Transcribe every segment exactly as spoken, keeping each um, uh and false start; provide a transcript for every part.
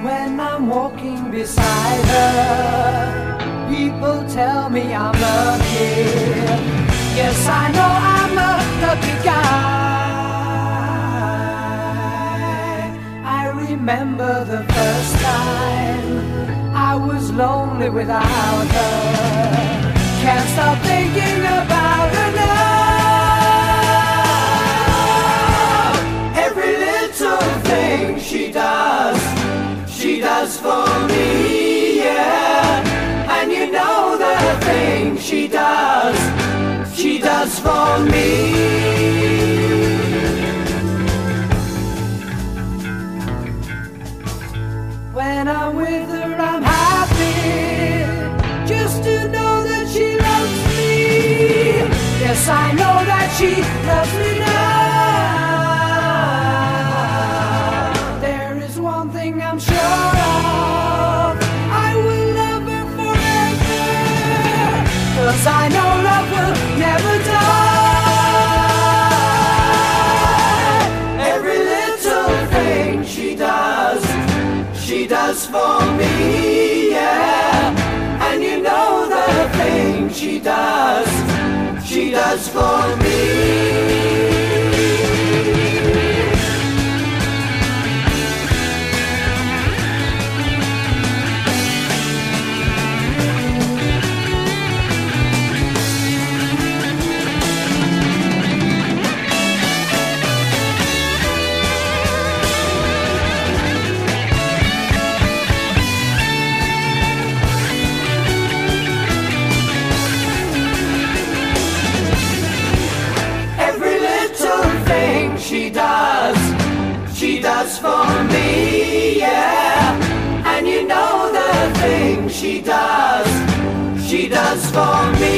When I'm walking beside her, people tell me I'm lucky. Yes, I know I'm a lucky guy. I remember the first time I was lonely without her. Can't stop thinking about her now. Every little thing she does, she does for me, yeah. And you know the thing she does, she does for me. When I'm with her, I'm happy, just to know that she loves me. Yes, I know that she loves me now. There is one thing I'm sure of, I will love her forever, 'cause I know love will never die. Every little thing she does, she does for me, yeah. And you know the thing she does, she does for me. She does, she does for me, yeah. And you know the thing she does, she does for me.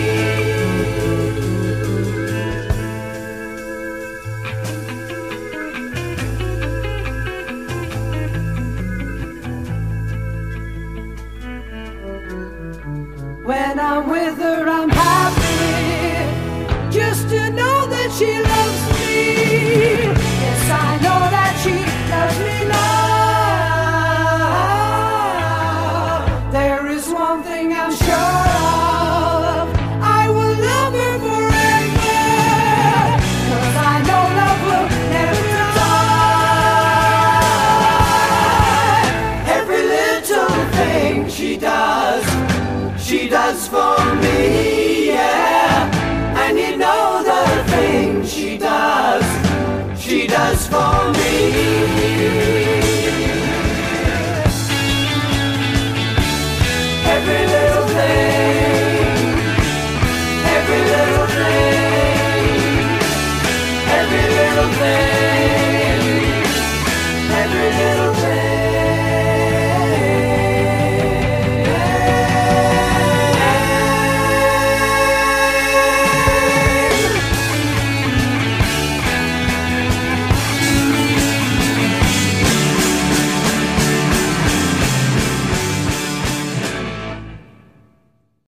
When I'm with her, I'm happy, just to know that she loves me. Yes, I know that she loves me now. There is one thing I'm sure of, I will love her forever, 'cause I know love will never die. Every little thing she does, she does for me, yeah. And you know the thing she does, she does for me.